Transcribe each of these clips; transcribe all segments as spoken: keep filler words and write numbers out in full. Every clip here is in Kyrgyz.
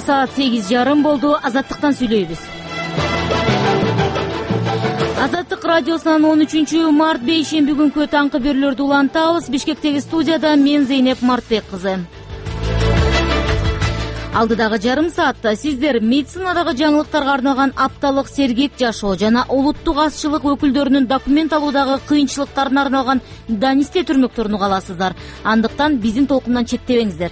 саат сегиз жарым болду. Азаттыктан сүйлөйбүз. Азаттык радиосунан он үчүнчү март бейшемби күнкү таңкы берүүлөрдү улантабыз. Бишкектеги студияда мен Зейнеп Мартбек кызы. Алдыдагы жарым саатта сиздер медицинадагы жаңылыктарга арналган апталык сергек жашоо жана улуттук азчылык өкүлдөрүнүн документ алуудагы кыйынчылыктарына арналган Данисте түрмөктөрүн уга аласыздар. Андыктан биздин толкундан четтебеңиздер.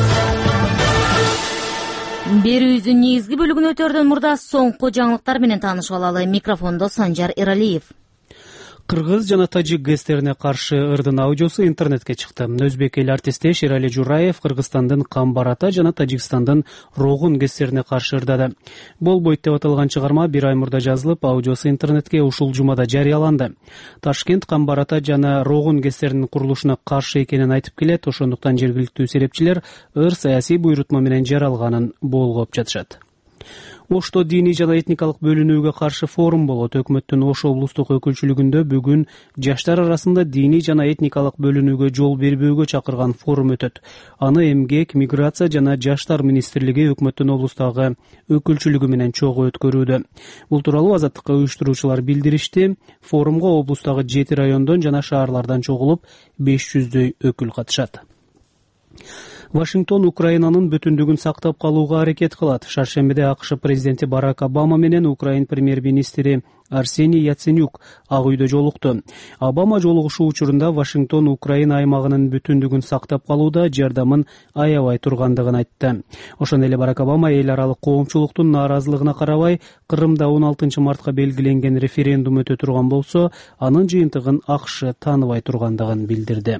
Берүүбүздүн негизги бөлүгүн өтөрдөн мурда соңку жаңылыктар менен таанышып алалы. Микрофондо Санжар Эралиев. Кыргыз жана тажик гэстерине каршы ырдын аудиосу интернетке чыкты. Өзбек эл артисти Шерали Жураев Кыргызстандын Камбар-Ата жана Тажикстандын Рогун гэстерине каршы ырдады. Болбойт деп аталган чыгарма бир ай мурда жазылып, аудиосу интернетке ушул жумада жарыяланды. Ташкент Камбар-Ата жана Рогун гэстеринин курулушуна каршы экенин айтып келет. Ошондуктан жергиликтүү серепчилер ыр саясий буйрутма менен жаралганын болгоп жатышат. Ошто диний жана этникалык бөлүнүүгө каршы форум болот. Өкмөттүн Ош облустук өкүлчүлүгүндө бүгүн жаштар арасында диний жана этникалык бөлүнүүгө жол бербөөгө чакырган форум өтөт. Аны эмгек, миграция жана жаштар министрлиги өкмөттүн облустагы өкүлчүлүгү менен чогуу өткөрүүдө. Бул тууралуу Азаттыкка уюштуруучулар билдиришти. Форумга облустагы жети райондон жана шаарлардан чогулуп беш жүздөй өкүл катышат. Вашингтон Украинанын бүтүндүгүн сактап калууга аракет кылат. Шаршембиде АКШ президенти Барак Обама менен Украин премьер-министри Арсений Яценюк Ак үйдө жолукту. Обама жолугушуу учурунда Вашингтон Украина аймагынын бүтүндүгүн сактап калууда жардамын аябай тургандыгын айтты. Ошондой эле Барак Обама эл аралык коомчулуктун нааразылыгына карабай, Кырымда он алтынчы мартка белгиленген референдум өтө турган болсо, анын жыйынтыгын АКШ тааныбай тургандыгын билдирди.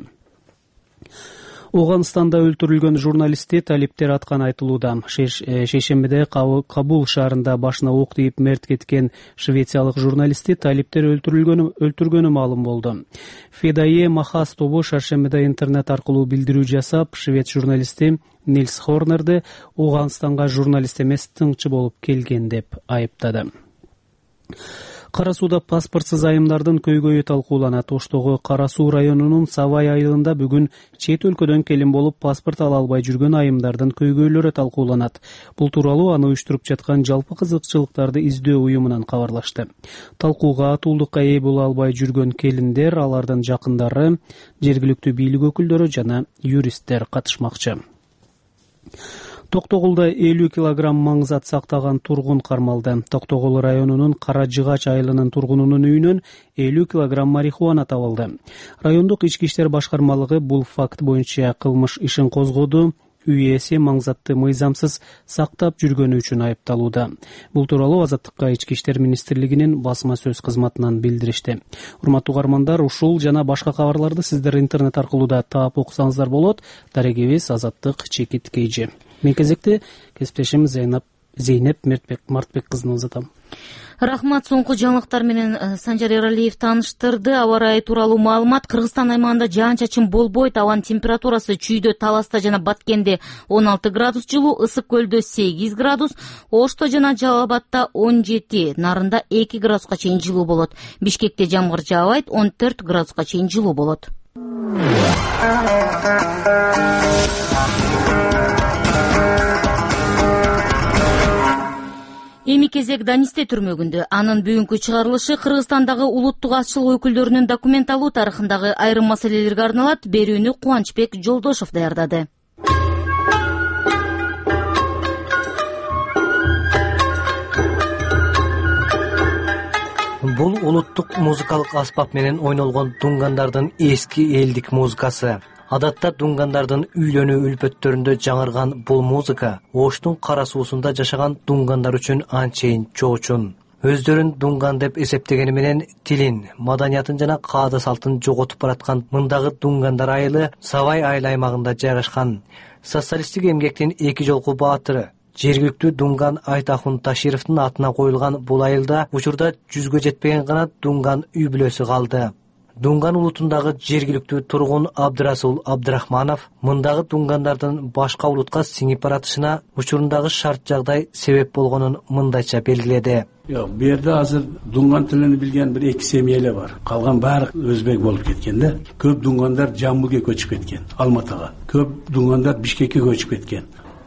Оганстанда өлтүрүлгөн журналистти талиптер атканы айтылууда. Шейшембиде Кабул шаарында башына ок тийип мерт кеткен швециялык журналистти талиптер өлтүрүлгөнү өлтүргөнү маалым болду. Федае Махас тобу шаршембиде интернет аркылуу билдирүү жасап, швед журналисти Нильс Хорнерди Оганстанга журналист эмес, тыңчы болуп келген деп айыптады. Кара сууда паспортсуз айымдардын көйгөйү талкууланат. Оштогу Кара суу районунун Савай айылында бүгүн чет өлкөдөн келин болуп паспорт ала албай жүргөн айымдардын көйгөйлөрү талкууланат. Бул тууралуу аны уюштуруп жаткан жалпы кызыкчылыктарды издөө уюмунан кабарлашты. Талкууга атуулдукка ээ боло албай жүргөн келиндер, алардын жакындары, жергиликтүү бийлик өкүлдөрү жана юристтер катышмакчы. Токтогулда элүү килограмм маңзат сактаган тургун кармалды. Токтогул районунун Кара Жыгач айылынын тургунунун үйүнөн элүү килограмм марихуана табылды. Райондук ички иштер башкармалыгы бул факт боюнча кылмыш ишин козгоду. Үй ээси маңзатты мыйзамсыз сактап жүргөнү үчүн айыпталууда. Бул тууралуу Азаттыкка ички иштер министрлигинин басма сөз кызматынан билдиришти. Урматтуу угармандар, ушул жана башка кабарларды сиздер интернет аркылуу да таап окусаңыздар болот. Дарегибиз Азаттык чекит кейжи. Мен кезекте кесиптешим Зейнеп Зейнеп Мартбек кызын узатам. Рахмат. Соңку жаңылыктар менен Санжар Эралиев тааныштырды. Аба ырайы тууралуу маалымат. Кыргызстан аймагында жаан-чачын болбойт. Абанын температурасы Чүйдө, Таласта жана Баткенде он алты градус жылуу, Ысык көлдө сегиз градус, Ошто жана Жалал Абадта он жети, Нарында эки градуска чейин жылуу болот. Бишкекте жамгыр жаабайт, он төрт градуска чейин жылуу болот. Эми кезек Данисте түрмөгүндө. Анын бүгүнкү чыгарылышы Кыргызстандагы улуттук азчылык өкүлдөрүнүн документ алуу тарыхындагы айрым маселелерге арналат. Берүүнү Кубанычбек Жолдошов даярдады. Бул улуттук музыкалык аспап менен ойнолгон дунгандардын эски элдик музыкасы. Адатта дунгандардын үйлөнүү үлпөттөрүндө жаңырган бул музыка Оштун Кара суусунда жашаган дунгандар үчүн анчейин чоочун. Өздөрүн дунган деп эсептегени менен тилин, маданиятын жана каада салтын жоготуп бараткан мындагы дунгандар айылы Савай айыл аймагында жайгашкан. Социалисттик эмгектин эки жолку баатыры, жергиликтүү дунган Айтахун Ташировдун атына коюлган бул айылда учурда жүзгө жетпеген гана дунган үй бүлөсү калды. Дунган улутундагы жергиликтүү тургун Абдырасул Абдырахманов мындагы дунгандардын башка улутка сиңип баратышына учурундагы шарт жагдай себеп болгонун мындайча белгиледи. Жок, бу жерде азыр дунган тилин билген бир эки семья эле бар. Калган баары өзбек болуп кеткен да. Көп дунгандар Жамбылга көчүп кеткен, Алматыга. Көп дунгандар Бишкекке көчүп кеткен.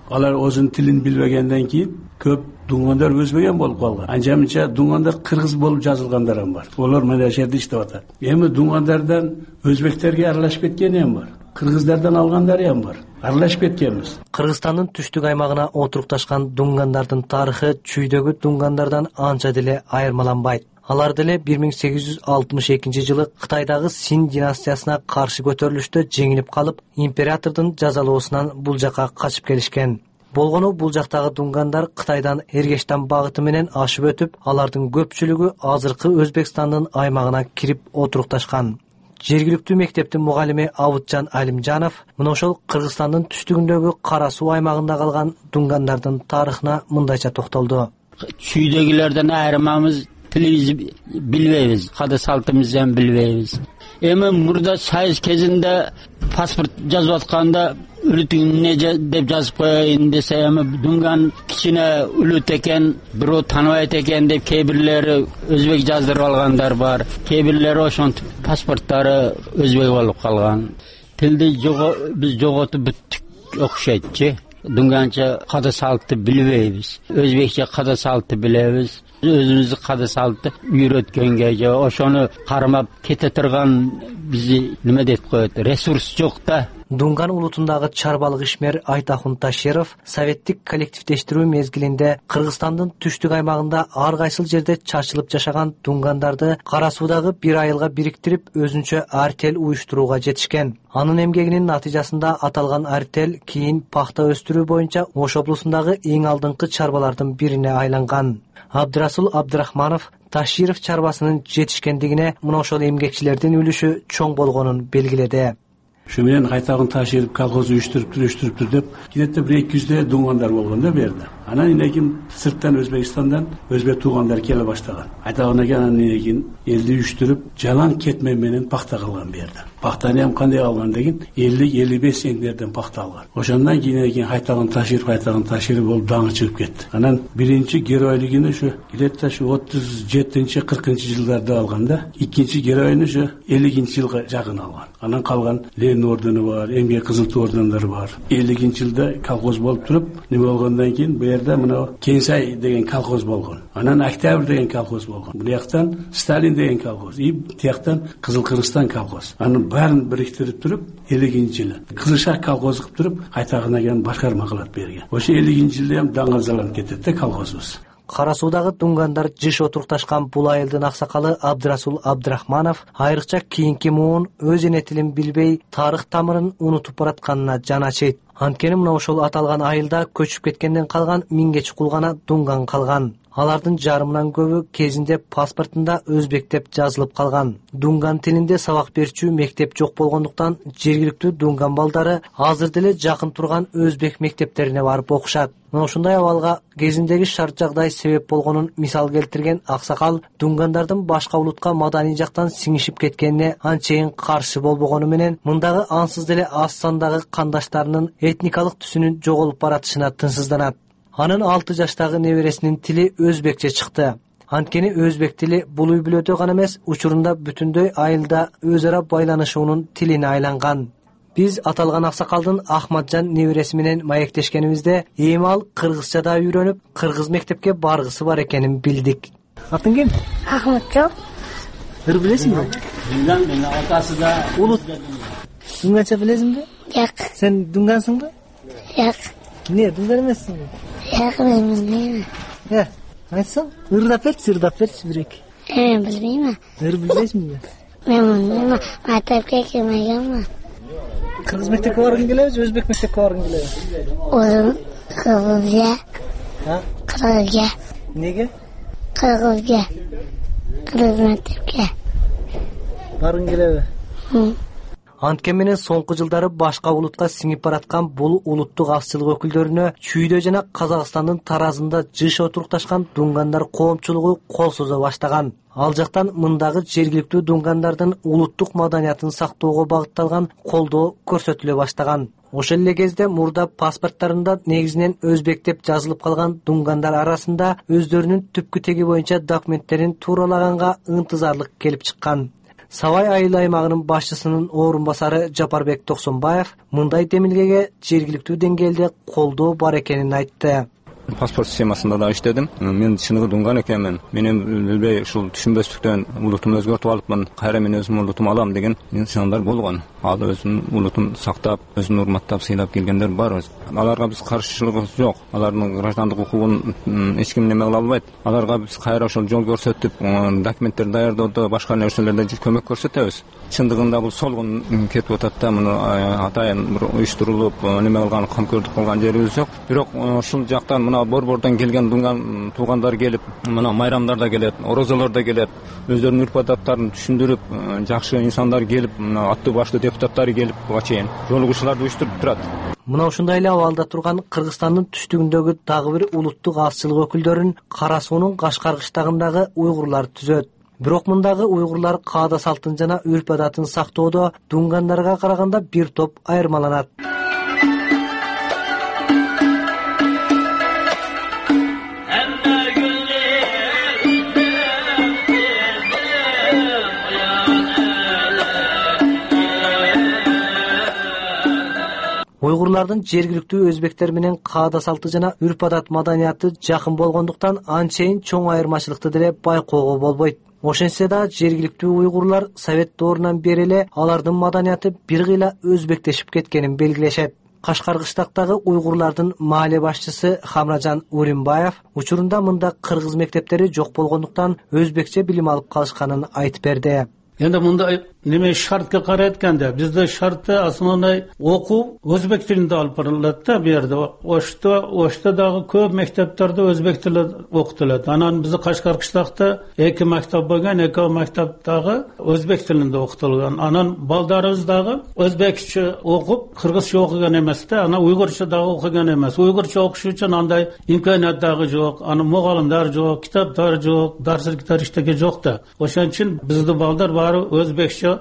Алар өзүнүн тилин билбегенден кийин көп дунгандар өзбеген болуп калган. Анча мынча дунгандар кыргыз болуп жазылгандар ham бар. Олар мына жерде иштеп атат. Эми дунгандардан өзбектерге аралашып кеткени ham бар. Кыргыздардан алгандары ham бар. Аралашып кеткенбиз. Кыргызстандын түштүк аймагына отурукташкан дунгандардын тарыхы чүйдөгү дунгандардан анча деле айырмаланбайт. Алар деле бир миң сегиз жүз алтымыш экинчи жылы Кытайдагы Син династиясына каршы көтөрүлүштө жеңилип калып, императордун жазалоосунан бул жака качып келишкен. Болгону бул жактагы дунгандар Кытайдан Эргештан багыты менен ашып өтүп, алардын көпчүлүгү азыркы Өзбекстандын аймагына кирип отурукташкан. Жергиликтүү мектептин мугалими Абытжан Алимжанов мына ошол Кыргызстандын түштүгүндөгү Кара суу аймагында калган дунгандардын тарыхына мындайча токтолду. Чүйдөгүлөрдөн айырмамыз тилибизди билбейбиз, када салтыбызды ham билбейбиз. Эми мурда сайыз кезинде паспорт жазып атканда үлүтүн не деп жазып коеюн десе, эми дунган кичине үлүт экен, бирөө тааныбайт экен деп кээ бирлери өзбек жаздырып алгандар бар. Кээ бирлери ошонтип паспорттары өзбек болуп калган. Тилди биз жоготуп бүттүк окшойт. Дунганча када салтты билбейбиз. Өзбекче када салтты билебиз. Өзүбүздү када салтты үйрөткөнгө же ошону кармап кете турган бизди неме деп коет, ресурс жок да. Дунган улутундагы чарбалык ишмер Айтахун Таширов советтик коллективдештирүү мезгилинде Кыргызстандын түштүк аймагында ар кайсыл жерде чачылып жашаган дунгандарды Кара суудагы бир айылга бириктирип, өзүнчө артель уюштурууга жетишкен. Анын эмгегинин натыйжасында аталган артель кийин пахта өстүрүү боюнча Ош облусундагы эң алдыңкы чарбалардын бирине айланган. Абдрасул Абдрахманов Таширов чарбасынын жетишкендигине мына ошол эмгекчилердин үлүшү чоң болгонун белгиледи. Şu менен Айтагун Таширов колхоз уюштуруп уюштуруптур деп, кидетте бир эки жүздөй дунгандар болгон да берди. Анан кийин сырттан Өзбекстандан өзбек туугандар келе баштаган. Айтагун экен анан кийин элди уюштуруп, жалаң кетме менен пахта кылган берди. Пахтаны ham кандай алган деген элүү элүү беш эңдерден пахта алган. Ошондон кийин кийин Айтагун Таширов Айтагун Таширов болуп даңы чыгып кетти. Анан биринчи геройлугун ушу кидетте ушу отуз жетинчи кыркынчы жылдарда алган да, экинчи героюн ушу элүүнчү жылга жакын алган. Анан калган Ленин ордени бар, эмгек кызыл ту ордендери бар. элүүнчү жылда колхоз болуп туруп, неме болгондон кийин бу жерде мына Кенсай деген колхоз болгон. Анан Октябрь деген колхоз болгон. Бу жактан Сталин деген колхоз, и тияктан Кызыл Кыргызстан колхоз. Анын баарын бириктирип туруп, элүүнчү жылы Кызылшах колхоз кылып туруп, Айтагун экен башкарма кылат берген. Ошо элүүнчү жылда ham даңазаланып кетет да колхозубуз. Кара суудагы дунгандар жыш отурукташкан бул айылдын аксакалы Абдрасул Абдрахманов айрыкча кийинки муун өз эне тилин билбей, тарых тамырын унутуп баратканына жан ачыйт. Анткени мына ошол аталган айылда көчүп кеткенден калган миңге чукул гана дунган калган. Алардын жарымынан көбү кезинде паспортунда өзбек деп жазылып калган. Дунган тилинде сабак берчү мектеп жок болгондуктан жергиликтүү дунган балдары азыр деле жакын турган өзбек мектептерине барып окушат. Мына ушундай абалга кезиндеги шарт жагдай себеп болгонун мисал келтирген аксакал дунгандардын башка улутка маданий жактан сиңишип кеткенине анчейин каршы болбогону менен мындагы ансыз деле аз сандагы кандаштарынын этникалык түсүнүн жоголуп баратышына тынсызданат. Анын алты жаштагы небересинин тили өзбекче чыкты. Анткени өзбек тили бул үй бүлөдө гана эмес, учурунда бүтүндөй айылда өз ара байланышуунун тилине айланган. Биз аталган аксакалдын Ахматжан небереси менен маектешкенибизде эми ал кыргызча да үйрөнүп, кыргыз мектепке баргысы бар экенин билдик. Атың ким? Ахматжан. Ыр билесиңби? Дунган менен атасы да Улут. Дунганча билесиңби? Жак. Сен дунгансыңбы? Жак. Не, дунган эмессиңби? Жак билбейм. Э, айтсаң, ырдап берчи, ырдап берчи бирек. Мен билбейм. Ыр билбейсиңби? Мен билбейм. Мектепке кирмегенмин. Кыргыз мектепке баргың келеби же өзбек мектепке баргың келеби? Озун кыргызга. Ha? Кыргызга. Неге? Кыргызга. Кыргыз мектепке. Баргың келеби? Hı. Анткен менен соңку жылдары башка улутка сиңип бараткан бул улуттук акчылык өкүлдөрүнө Чүйдө жана Казакстандын таразында жыш отурукташкан дунгандар коомчулугу кол созо баштаган. Ал жактан мындагы жергиликтүү дунгандардын улуттук маданиятын сактоого багытталган колдоо көрсөтүлө баштаган. Ошол эле кезде мурда паспорттарында негизинен өзбек деп жазылып калган дунгандар арасында өздөрүнүн түпкү теги боюнча документтерин тууралаганга ынтызарлык келип чыккан. Сабай айыл аймагынын башчысынын орун басары Жапарбек Токсонбаев мындай демилгеге жергиликтүү деңгээлде колдоо бар экенин айтты. Паспорт системасында да иштедим. Мен чыныгы дунган экенмин. Менин билбей ушул түшүнбөстүктөн улутумду өзгөртүп алыпмын. Кайра мен өзүмдүн улутумду алам деген инсандар болгон. Ал өзүнүн улутун сактап, өзүн урматтап, сыйлап келгендер бар. Аларга биз каршылыгыбыз жок. Алардын граждандык укугун эч ким неме кыла албайт. Аларга биз кайра ошол жол көрсөтүп, документтер даярдоодо, башка нерселерде көмөк көрсөтөбүз. Чындыгында бул солгун кетип атат да, муну атайын бир уюштурулуп, неме кылган, камкөрдүк кылган жерибиз жок. Бирок ушул жактан мына борбордон келген дунган туугандар келип, мына майрамдарда келет, орозолордо келет, өздөрүнүн үрп адаттарын түшүндүрүп, жакшы инсандар келип, мына аттуу баштуу депутаттары келип, буга чейин жолугушууларды уюштуруп турат. Мына ушундай эле абалда турган Кыргызстандын түштүгүндөгү дагы бир улуттук азчылык өкүлдөрүн Кара суунун Кашкар кыштагындагы уйгурлар түзөт. Бирок мындагы уйгурлар каада салтын жана үрп адатын сактоодо дунгандарга караганда бир топ айырмаланат. Уйгурлардын жергиликтүү өзбектер менен каада салты жана үрп адат маданияты жакын болгондуктан анчейин чоң айырмачылыкты деле байкоого болбойт. Ошентсе да жергиликтүү уйгурлар совет доорунан бери эле алардын маданияты бир кыйла өзбектешип кеткенин белгилешет. Кашкар кыштактагы уйгурлардын маале башчысы Хамражан Уримбаев учурунда мында кыргыз мектептери жок болгондуктан өзбекче билим алып калышканын айтып берди. Endi munda nima shartga qarayotganda bizda shartda asosiy o'quv o'zbek tilida olib boriladi-da bu yerda. O'shda o'shdagi ko'p maktablarda o'zbek tili o'qitiladi. Ana bizni Qashqar qishloqda ikki maktab bo'lgan, ikki maktabdagi o'zbek tilida o'qitilgan. Ana baldarimizdagi o'zbekcha o'qib, qirg'izcha o'qigan emas-da, ana uyg'urcha o'qigan emas. Uyg'urcha o'qish uchun anday imkoniyatdagi yo'q, ana muallimlar yo'q, kitoblar yo'q, darsliklar ishtagi yo'q-da. O'shaning uchun bizda baldar o'zbekcha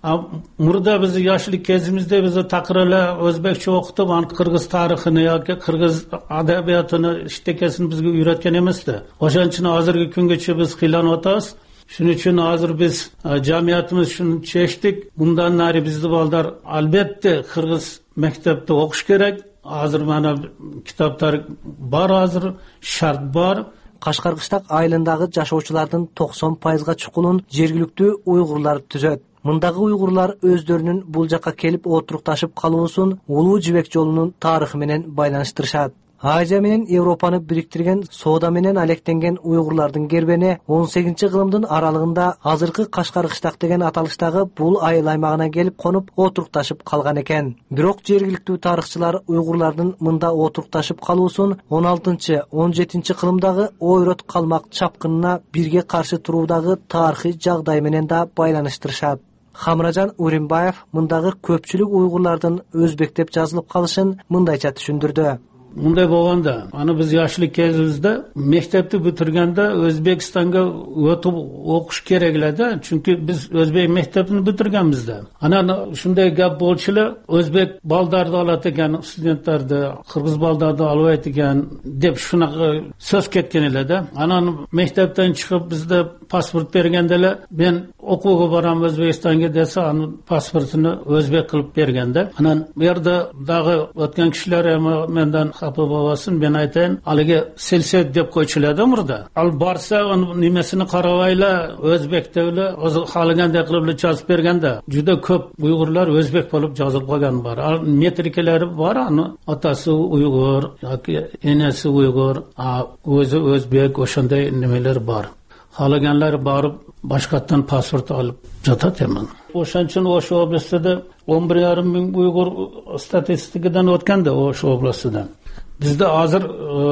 murda bizni yoshlik kezimizda bizni taqrirlar o'zbekcha o'qitib, qirg'iz tarixini yoki qirg'iz adabiyotini ishtakasini bizga o'rgatgan emasdi. O'shaning uchun hozirgi kungacha biz qiynalib o'tamiz. Shuning uchun hozir biz jamiyatimiz shuni chechdik. Bundan nari bizni bolalar albatta qirg'iz maktabda o'qish kerak. Hozir mana kitoblar bor, hozir shart bor. Кашкар кыштак айылындагы жашоочулардын токсон пайызга чукулун жергиликтүү уйгурлар түзөт. Мындагы уйгурлар өздөрүнүн бул жакка келип отурукташып калуусун Улуу Жибек жолунун тарыхы менен байланыштырышат. Азия менен Европаны бириктирген соода менен алектенген уйгурлардын кербени он сегизинчи кылымдын аралыгында азыркы Кашкар кыштак деген аталыштагы бул айыл аймагына келип конуп отурукташып калган экен. Бирок жергиликтүү тарыхчылар уйгурлардын мында отурукташып калуусун он алтынчы он жетинчи кылымдагы ойрот калмак чапкынына бирге каршы туруудагы тарыхый жагдай менен да байланыштырышат. Хамражан Уримбаев мындагы көпчүлүк уйгурлардын өзбектеп жазылып калышын мындайча түшүндүрдү. Bunday bo'lganda, ana biz yoshlik kezimizda maktabni bitirganda O'zbekistonga o'tib o'qish keraklarda, chunki biz o'zbek maktabini bitirganmizda. Ana shunday gap bo'lchilar, o'zbek baldarda olat ekan, studentlarni qirg'iz baldarda olib ekan deb shunaqa so'z ketgan edi-da. Ana maktabdan chiqib bizda pasport bergandalar, men o'quvga boraman O'zbekistonga desa, ana pasportini o'zbek qilib berganda. Ana bu yerda dag'i o'tgan kishilar ham mendan xafa bo'lsin, men aytayin, haliga selset deb qo'ychilardi murda. Al borsa nimasini qaravaylar, o'zbek devli o'zi xohlaganday qilib yozib berganda, juda ko'p uyg'urlar o'zbek bo'lib yozib qolgan bor. Al metrikalari bor, ani otasi uyg'ur yoki enasi uyg'ur, o'zi o'zbek, o'shanday nimalar bor. Xohlaganlar borib boshqatdan pasport olib jotadi ham. O'shaning uchun o'sha oblastda o'n bir yarim ming uyg'ur statistikadan o'tganda o'sha oblastda. Bizda hozir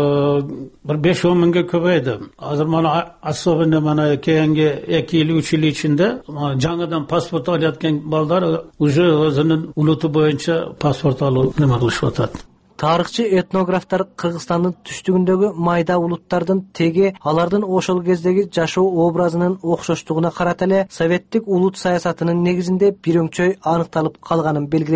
bir besh o'n mingga ko'paydi. Hozir mana asobida mana keyingi ikki yil uch yil ichida jangadan pasport olayotgan bolalar уже o'zining uluti bo'yicha pasport olib nima qilishyapti. Tarixchi etnograflar Kırgızstandын түштүгүндөгү майда улуттардын теги алардын ошол кездеги жашоо образынын окшоштугуна карата эле советтик улут саясатынын негизинде бир өңчөй аныкталып калганын белгилешет.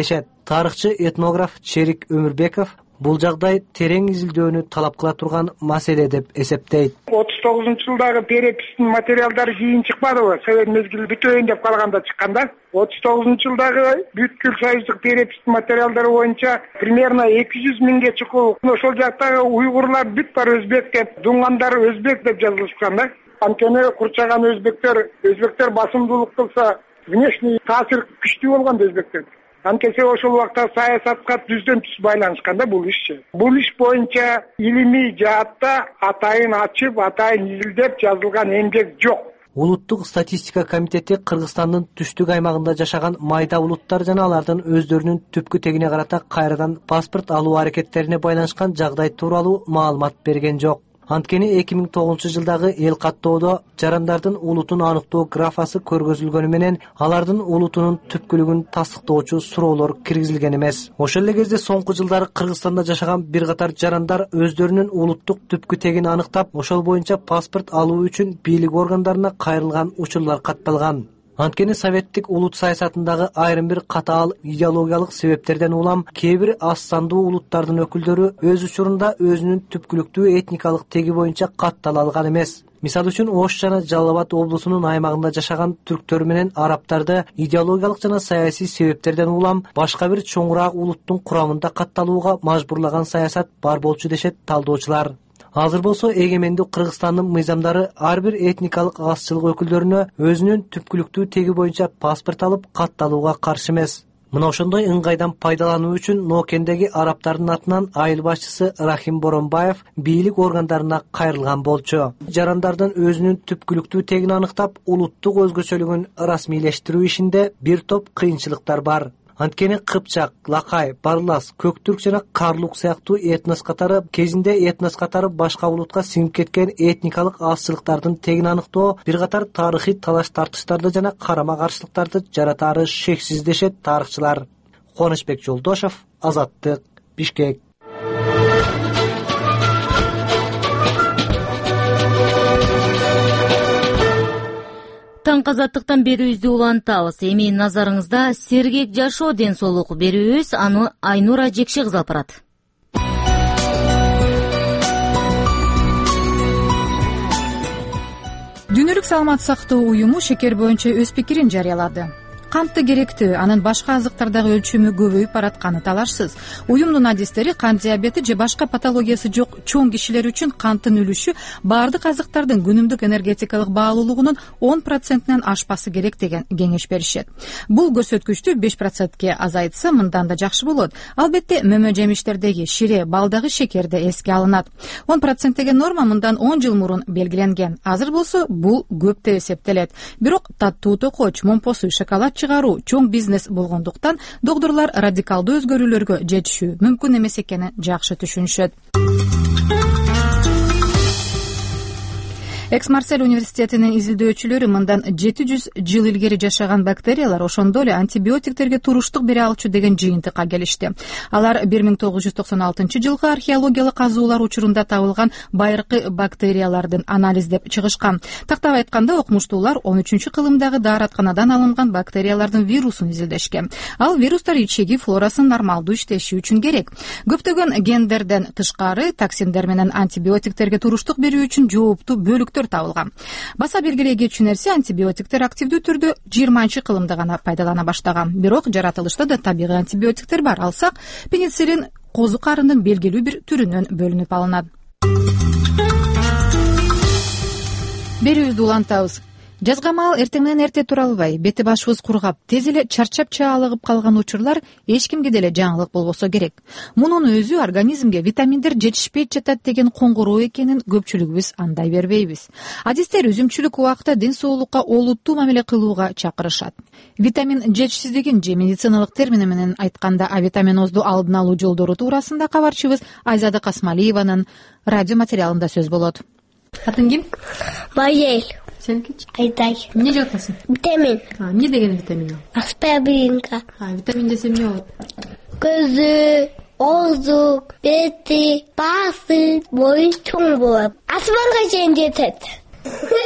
тарыхчы этнограф Черик Өмүрбеков бул жагдай терең изилдөөнү талап кыла турган маселе деп эсептейт. отуз тогузунчу жылдагы перепистин материалдары кийин чыкпадыбы? Совет мезгили бүтөйүн деп калганда чыкканда. отуз тогузунчу жылдагы бүткүл союздук перепистин материалдары боюнча примерно эки жүз миңге чукул ошол жактагы уйгурлар бүт бар өзбек деп, дуңгандар өзбек деп жазылышкан да. Анткени курчаган өзбектер, өзбектер басымдуулук кылса, внешний таасир күчтүү болгон өзбектер. Анткени ошол убакта саясатка түздөн түз байланышкан да бул ишчи. Бул иш боюнча илимий жаатта атайын ачып, атайын изилдеп жазылган эмгек жок. Улуттук статистика комитети Кыргызстандын түштүк аймагында жашаган майда улуттар жана алардын өздөрүнүн түпкү тегине карата кайрадан паспорт алуу аракеттерине байланышкан жагдай тууралуу маалымат берген жок. Анткени эки миң тогузунчу жылдагы эл каттоодо жарандардын улутун аныктоо графасы көргөзүлгөнү менен алардын улутунун түпкүлүгүн тастыктоочу суроолор киргизилген эмес. Ошол эле кезде соңку жылдары Кыргызстанда жашаган бир катар жарандар өздөрүнүн улуттук түпкү тегин аныктап, ошол боюнча паспорт алуу үчүн бийлик органдарына кайрылган учурлар катталган. Анткени советтик улут саясатындагы айрым бир катаал идеологиялык себептерден улам кээ бир аз сандуу улуттардын өкүлдөрү өз учурунда өзүнүн түпкүлүктүү этникалык теги боюнча каттала алган эмес. Мисалы үчүн Ош жана Жалал Абад облусунун аймагында жашаган түрктөр менен арабтарды идеологиялык жана саясий себептерден улам башка бир чоңураак улуттун курамында катталууга мажбурлаган саясат бар болчу дешет талдоочулар. Азыр болсо эгемендүү Кыргызстандын мыйзамдары ар бир этникалык азчылык өкүлдөрүнө өзүнүн түпкүлүктүү теги боюнча паспорт алып катталууга каршы эмес. Мына ошондой ыңгайдан пайдалануу үчүн Ноокендеги арабтардын атынан айыл башчысы Рахим Боронбаев бийлик органдарына кайрылган болчу. Жарандардын өзүнүн түпкүлүктүү тегин аныктап, улуттук өзгөчөлүгүн расмийлештирүү ишинде бир топ кыйынчылыктар бар. Анткени Кыпчак, Лакай, Барлас, Көктүрк жана Карлук сыяктуу этнос катары кезинде этнос катары башка улутка сиңип кеткен этникалык азчылыктардын тегин аныктоо бир катар тарыхый талаш тартыштарды жана карама каршылыктарды жаратары шексиз дешет тарыхчылар. Кубанычбек Жолдошов, Азаттык, Бишкек. Таң азаттыктан берүүбүздү улантабыз. Эми назарыңызда сергек жашоо ден соолук берүүбүз, аны Айнура Жекши кызы алып барат. Дүйнөлүк саламат сактоо уюму шекер боюнча өз пикирин жарыялады. Кантты керектүү, анын башка азыктардагы өлчөмү көбөйүп баратканы талашсыз. Уюмдун адистери кант диабети же башка патологиясы жок чоң кишилер үчүн канттын үлүшү баардык азыктардын күнүмдүк энергетикалык баалуулугунун он процентинен ашпасы керек деген кеңеш беришет. Бул көрсөткүчтү беш процентке азайтса мындан да жакшы болот. Албетте мөмө жемиштердеги шире, балдагы шекерде эске алынат. он процент деген норма мындан он жыл мурун белгиленген. Азыр болсо бул көп деп эсептелет. Бирок таттуу токоч, момпосу шоколад чыгаруу чоң бизнес болгондуктан докторлор радикалдуу өзгөрүүлөргө жетишүү мүмкүн эмес экенин жакшы түшүнүшөт. Экс-Марсель университетинин изилдөөчүлөрү мындан жети жүз жыл илгери жашаган бактериялар ошондой эле антибиотиктерге туруштук бере алчу деген жыйынтыкка келишти. Алар бир миң тогуз жүз токсон алтынчы жылкы археологиялык казуулар учурунда табылган байыркы бактериялардын анализдеп чыгышкан. Тактап айтканда окумуштуулар он үчүнчү кылымдагы дааратканадан алынган бактериялардын вирусун изилдешкен. Ал вирустар ичеги флорасын нормалдуу иштеши үчүн керек. Көптөгөн гендерден тышкары токсиндер менен антибиотиктерге туруштук берүү үчүн жооптуу бөлүктөр табылган. Баса белгилей кетчү нерсе, антибиотиктер активдүү түрдө жыйырманчы кылымда гана пайдалана баштаган. Бирок жаратылышта да табигый антибиотиктер бар. Алсак, пенициллин козу карындын белгилүү бир түрүнөн бөлүнүп алынат. Берүүбүздү улантабыз. Жазга маал эртеңден эрте тура албай, бети башыбыз кургап, тез эле чарчап чаалыгып калган учурлар эч кимге деле жаңылык болбосо керек. Мунун өзү организмге витаминдер жетишпей жатат деген коңгуроо экенин көпчүлүгүбүз андай бербейбиз. Адистер үзүмчүлүк убакта ден соолукка олуттуу мамиле кылууга чакырышат. Витамин жетишсиздигин же медициналык термини менен айтканда авитаминозду алдын алуу жолдору туурасында кабарчыбыз Айзада Касмалиеванын радио материалында сөз болот. Атың ким? Майел. Сенкичи? Айтай. Эмне жеп атасың? Витамин. А, эмне деген витамин ал? Аспиринка. А, витамин десе эмне болот? Көзү, оозу, бети, баасы, бою чоң болот. Асманга чейин жетет.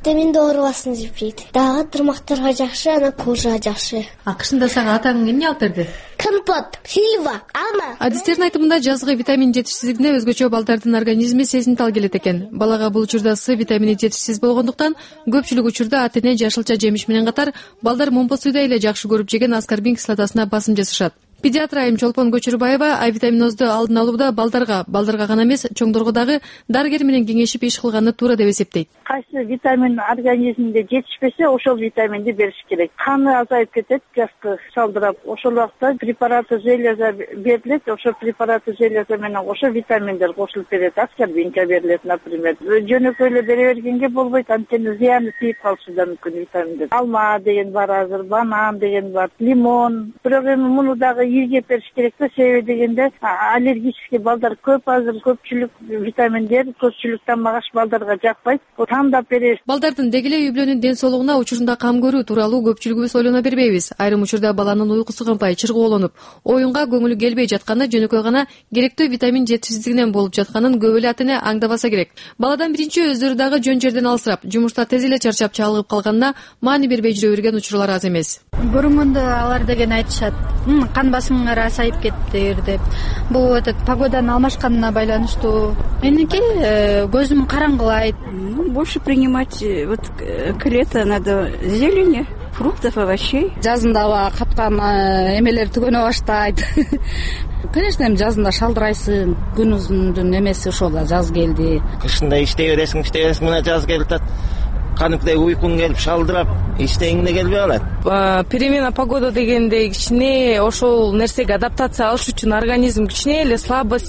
витаминди оорубасын жеп жейт. Дагы тырмактарга жакшы, анан кожага жакшы. Акшында сага атаң эмне алып берди? Компот, слива, алма. Адистердин айтымында жазгы витамин жетишсиздигине өзгөчө балдардын организми сезимтал келет экен. Балага бул учурда С витамини жетишсиз болгондуктан көпчүлүк учурда ата-эне жашылча жемиш менен катар балдар момпо суудай эле жакшы көрүп жеген аскорбин кислотасына басым жасашат. Педиатр айым Чолпон Көчүрбаева А витаминозду алдын алууда балдарга, балдарга гана эмес, чоңдорго дагы дарыгер менен кеңешип иш кылганды туура деп эсептейт. Кайсы витамин организмде жетишпесе, ошол витаминди бериш керек. Каны азайып кетет, жастык шалдырап, ошол убакта препараты железа берилет, ошол препараты железа менен ошо витаминдер кошулуп берет. Аскорбинка берилет, например. Жөнөкөй эле бере бергенге болбойт, анткени зыяны тийип калышы да мүмкүн витаминдер. Алма деген бар азыр, банан деген бар, лимон. Бирок эми муну дагы ийгеп бериш керек да, себеби дегенде аллергический балдар көп, азыр көпчүлүк витаминдер көпчүлүк тамагаш балдарга жакпайт. Тандап беребиз. Балдардын деги эле үй бүлөнүн ден соолугуна учурунда кам көрүү тууралуу көпчүлүгүбүз ойлоно бербейбиз. Айрым учурда баланын уйкусу кампай, чыргоолонуп, оюнга көңүлү келбей жатканы жөнөкөй гана керектүү витамин жетишсиздигинен болуп жатканын көп эле ата-эне аңдабаса керек. Баладан биринчи өздөрү дагы жөн жерден алысырап, жумушта тез эле чарчап чалыгып калганына маани бербей жүрө берген учурлар аз эмес. Көрүнгөндө алар деген айтышат, кан басымыңар азайып кетти деп. Бул этот погоданын алмашканына байланыштуу. Меники көзүм караңгылайт. Больше принимать вот к лету надо зелени, фруктов, овощей. Жазында аба каткан эмелер түгөнө баштайт. Конечно, эми жазында шалдырайсың, күнүңүздүн эмеси ошол да жаз келди. Кышында иштей бересиң, иштей бересиң, мына жаз келип атат. Каныктай уйкуң келип шалдырап, иштегиңде келбей калат. Перемена погода дегенде кичине ошол нерсеге адаптация алыш үчүн организм кичине эле слабость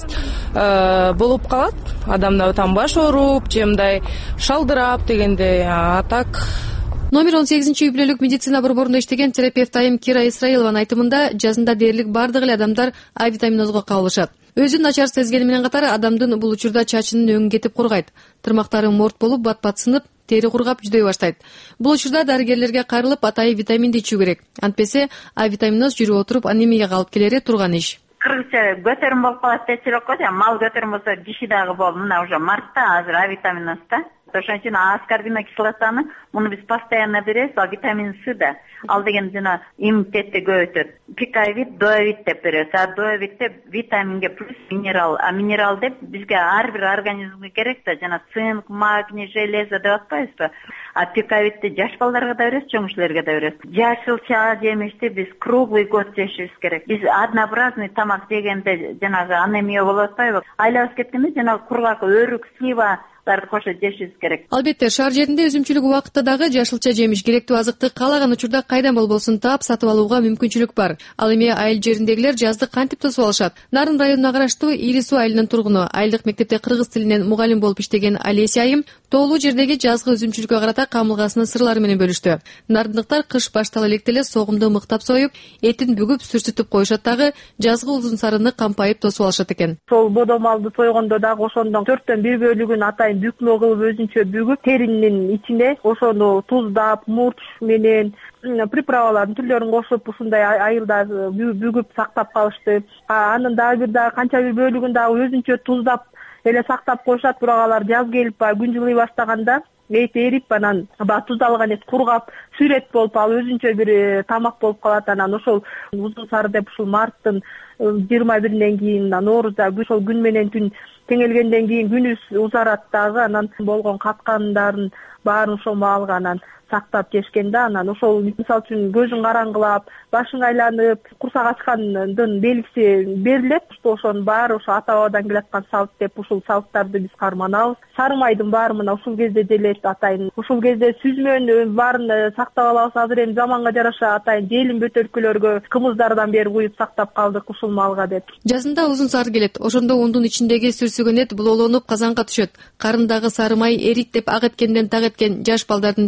болуп калат. Адамда там баш ооруп, же мындай шалдырап дегенде, а так. Номер он сегизинчи үй бүлөлүк медицина борборунда иштеген терапевт айым Кира Исраилованын айтымында жазында дээрлик бардык эле адамдар А витаминозго кабылышат. Өзүн начар сезгени менен катар адамдын бул учурда чачынын өңүн кетип кургайт. Тырмактары морт болуп, бат-бат сынып, тери кургап жүдөй баштайт. Бул учурда дарыгерлерге кайрылып атайын витаминди ичүү керек. Антпесе А витаминоз жүрүп отуруп анемияга алып келери турган иш. Кыргызча көтөрүм болуп калат дечилек го, мал көтөрүм болсо киши дагы болду. Мына уже мартта азыр А витаминозда. Ошон үчүн аскорбин кислотаны муну биз постоянно беребиз, ал витамин С да. Ал деген жана иммунитетти көбөйтөт. Пикавит, дуавит деп беребиз. А дуавитте витаминге плюс минерал, а минерал деп бизге ар бир организмге керек да, жана цинк, магний, железо деп атпайбызбы? А пикавитти жаш балдарга да беребиз, чоң кишилерге да беребиз. Жашылча жемишти биз круглый год жешибиз керек. Биз однообразный тамак жегенде жанагы анемия болуп атпайбы? Айлабыз кеткенде жанагы кургак, өрүк, слива кошо жешибиз керек. Албетте, шаар жеринде өзүмчүлүк убакытта дагы жашылча жемиш, керектүү азыкты каалаган учурда кайдан болбосун таап сатып алууга мүмкүнчүлүк бар. Ал эми айыл жериндегилер жазды кантип тосуп алышат? Нарын районуна караштуу Ири Суу айылынын тургуну, айылдык мектепте кыргыз тилинен мугалим болуп иштеген Алеся айым тоолуу жердеги жазгы өзүмчүлүккө карата камылгасынын сырлары менен бөлүштү. Нарындыктар кыш баштала электе эле согумду мыктап союп, этин бүгүп сүрсүтүп коюшат дагы жазгы узун сарыны кампайып тосуп алышат экен. Сол бодомалды сойгондо дагы ошондон төрттөн бир бөлүгүн атайын бүкмө кылып өзүнчө бүгүп, теринин ичине ошону туздап, мурч менен приправалардын түрлөрүн кошуп, ушундай айылда бүгүп сактап калышты. Анын дагы бир дагы канча бир бөлүгүн дагы өзүнчө туздап эле сактап коюшат. Бирок алар жаз келип, күн жылый баштаганда эти эрип, анан баягы туздалган эт кургап, сүрөт болуп, ал өзүнчө бир тамак болуп калат. Анан ошол узун сары деп ушул марттын жыйырма биринен кийин, Ноорузда ошол күн менен түн теңелгенден кийин күнүс узарат дагы, анан болгон каткандарын баарын ошол маалга анан сактап жешкен да. Анан ошол мисалы үчүн көзүң караңгылап, башың айланып, курсак ачкандын белгиси берилет. Ошонун баары ошо ата бабадан келаткан салт деп, ушул салттарды биз карманабыз. Сары майдын баары мына ушул кезде делет атайын. Ушул кезде сүзмөнүн баарын сактап алабыз. Азыр эми заманга жараша атайын желим бөтөлкөлөргө кымыздардан бери куюп сактап калдык ушул малга деп. Жазында узун сары келет. Ошондо ундун ичиндеги сүрсүгөн эт булоолонуп казанга түшөт. Карындагы сары май эрит деп ак эткенден так эткен жаш балдардын жазды күткөн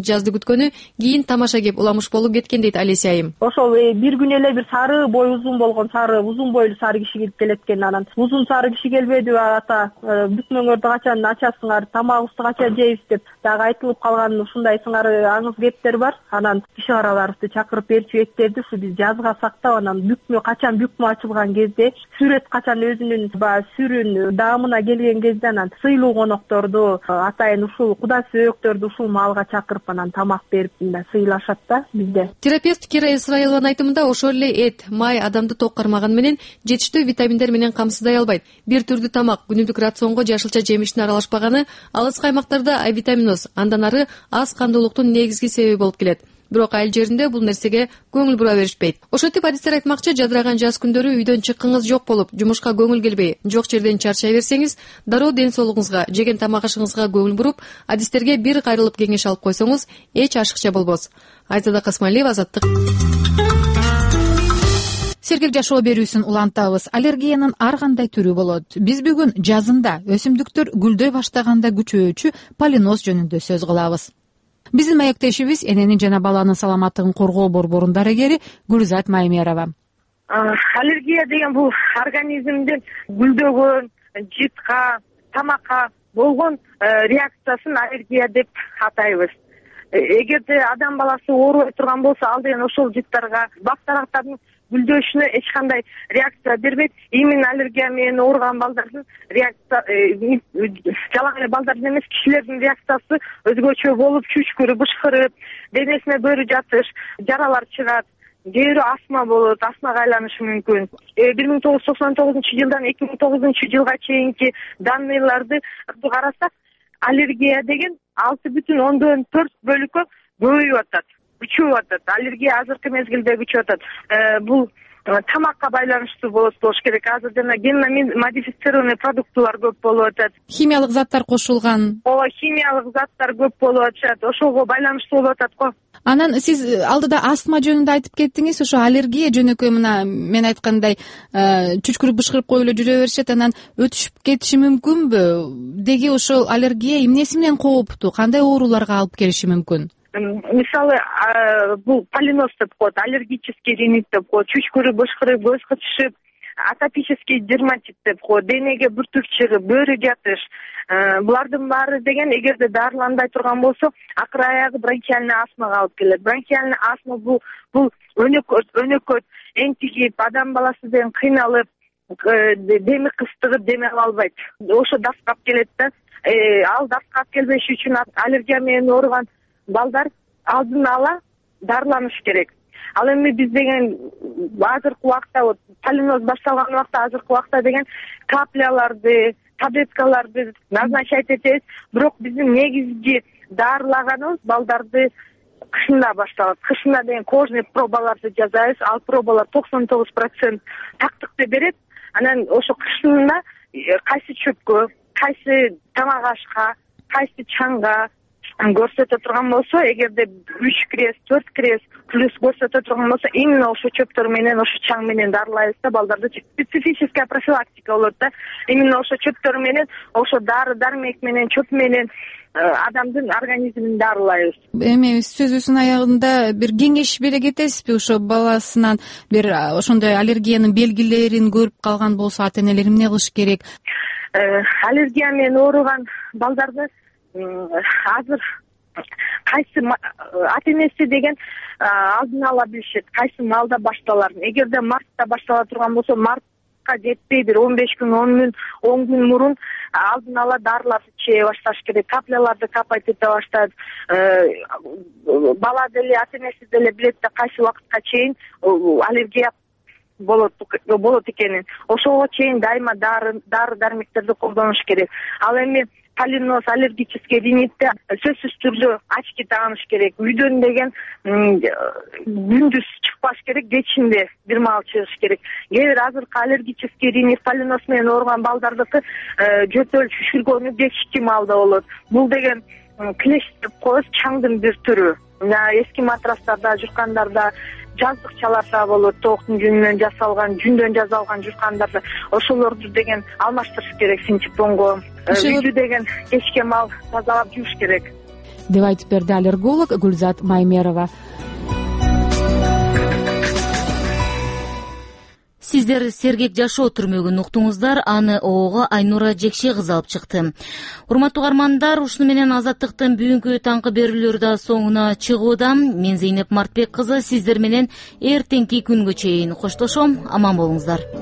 өткөнү кийин тамаша кеп уламыш болуп кеткен дейт Алеся айым. Ошол бир күнү эле бир сары бой узун болгон сары узун бойлуу сары киши келип келет экен. Анан узун сары киши келбедиби ата, бүкмөңөрдү качан ачасыңар, тамагыбызды качан жейбиз деп дагы айтылып калган ушундай сыңары аңыз кептер бар. Анан киши караларыбызды чакырып берчү эттерди, ушу биз жазга сактап, анан бүкмө качан бүкмө ачылган кезде, сүрөт качан өзүнүн баягы сүрүн даамына келген кезде анан сыйлуу конокторду, атайын ушул куда сөөктөрдү ушул маалга чакырып анан тамак берип мындай сыйлашат да бизде. Терапевт Кира Исраилованын айтымында ошол эле эт, май адамды ток кармаганы менен жетиштүү витаминдер менен камсыздай албайт. Бир түрдүү тамак күнүмдүк рационго жашылча жемиштин аралашпаганы алыс каймактарда авитаминоз, андан ары аз кандуулуктун негизги себеби болуп келет. Бирок айыл жеринде бул нерсеге көңүл бура беришпейт. Ошентип адистер айтмакчы, жадыраган жаз күндөрү үйдөн чыккыңыз жок болуп, жумушка көңүл келбей, жок жерден чарчай берсеңиз, дароо ден соолугуңузга, жеген тамак ашыгыңызга көңүл буруп, адистерге бир кайрылып кеңеш алып койсоңуз, эч ашыкча болбос. Айзада Касмалиева, Азаттык. Сергек жашоо берүүсүн улантабыз. Аллергиянын ар кандай түрү болот. Биз бүгүн жазында өсүмдүктөр гүлдөй баштаганда күчөөчү полиноз жөнүндө сөз кылабыз. Биздин маектешибиз эненин жана баланын саламаттыгын коргоо борборунун дарыгери Гүлзат Маймерова. Аллергия деген бул организмдин гүлдөгөн, жытка, тамакка болгон реакциясын аллергия деп атайбыз. Эгерде адам баласы оорубай турган болсо, ал деген ошол жыттарга, бактарактардын гүлдөшүнө эч кандай реакция бербейт. Именно аллергия менен ооруган балдардын реакция, жалаң эле балдардын эмес, кишилердин реакциясы өзгөчө болуп, чүчкүрүп, бышкырып, денесине бөөрү жатыш, жаралар чыгат. Кээ бирөө астма болот, астмага айланышы мүмкүн. бир миң тогуз жүз токсон тогузунчу жылдан эки миң тогузунчу жылга чейинки данныйларды карасак, аллергия деген алты бүтүн ондон төрт бөлүккө көбөйүп атат, күчөп атат. Аллергия азыркы мезгилде күчөп атат. Бул тамакка байланыштуу болот болуш керек. Азыр жана генно модифицированный продуктылар көп болуп атат. Химиялык заттар кошулган. Ооба, химиялык заттар көп болуп атат. Ошого байланыштуу болуп атат го. Анан сиз алдыда астма жөнүндө айтып кеттиңиз. Ошо аллергия жөнөкөй мына мен айткандай чүчкүрүп бышкырып коюп эле жүрө беришет, анан өтүшүп кетиши мүмкүнбү? Деги ошол аллергия эмнеси менен кооптуу? Кандай ооруларга алып келиши мүмкүн? Мисалы, бул полиноз деп коет, аллергический ринит деп коет, чүчкүрүп, бышкырып, көз кычышып, атопический дерматит деп коет, денеге бүртүк чыгып, бөөрү жатыш. Булардын баары деген эгерде дарыланбай турган болсо, акыр аягы бронхиальный астмага алып келет. Бронхиальный астма бул бул өнөкөт, өнөкөт, энтигип, адам баласы деген кыйналып, деми кыстыгып, дем ала албайт. Ошо даскап келет да. Ал даскап келбеш үчүн аллергия менен ооруган балдар алдын ала дарыланыш керек. Ал эми биз деген азыркы убакта вот полиноз башталган убакта азыркы убакта деген капляларды, таблеткаларды назначать этебиз, бирок биздин негизги дарылаганыбыз балдарды кышында башталат. Кышында деген кожный пробаларды жасайбыз. Ал пробалар токсон тогуз процент тактыкты берет. Анан ошо кышында кайсы чөпкө, кайсы тамак ашка, кайсы чаңга көрсөтө турган болсо, эгерде үч крест, төрт крест плюс көрсөтө турган болсо, именно ошо чөптөр менен, ошо чаң менен дарылайбыз да, балдарды специфическая профилактика болот да. Именно ошо чөптөр менен, ошо дары дармек менен, чөп менен адамдын организмин дарылайбыз. Эми сөзүбүздүн аягында бир кеңеш бере кетесизби? Ошо баласынан бир ошондой аллергиянын белгилерин көрүп калган болсо, ата энелер эмне кылыш керек? Аллергия менен ооруган балдарды азыр кайсы ата энеси деген алдын ала билишет, кайсы маалда башталарын. Эгерде мартта баштала турган болсо, мартка жетпей бир он беш күн, он күн, он күн мурун алдын ала дарыларды чее башташ керек, капляларды капать эте баштайт. Бала деле, ата энеси деле билет да кайсы убакытка чейин аллергия болот болот экенин. Ошого чейин дайыма дары дары дармектерди колдонуш керек. Ал эми полиноз, аллергический ринитте сөзсүз түрдө очки тагыныш керек. Үйдөн деген күндүз чыкпаш керек, кечинде бир маал чыгыш керек. Кээ бир азыркы аллергический ринит, полиноз менен ооруган балдардыкы жөтөл шүшүргөнү кечки маалда болот. Бул деген клещ деп коебуз, чаңдын бир түрү. Эски матрастарда, журкандарда, жаздыкчаларда болот, тооктун жүнүнөн жасалган, жүндөн жасалган журкандарда. Ошолорду деген алмаштырыш керек синтепонго. Үйдү деген кечке маал тазалап жууш керек. деп айтып берди аллерголог Гүлзат Маймерова. Сиздер сергек жашоо түрмөгүн уктуңуздар, аны оого Айнура Жекше кызы алып чыкты. Урматтуу угармандар, ушуну менен Азаттыктын бүгүнкү таңкы берүүлөрү да соңуна чыгууда. Мен Зейнеп Мартбек кызы сиздер менен эртеңки күнгө чейин коштошом. Аман болуңуздар.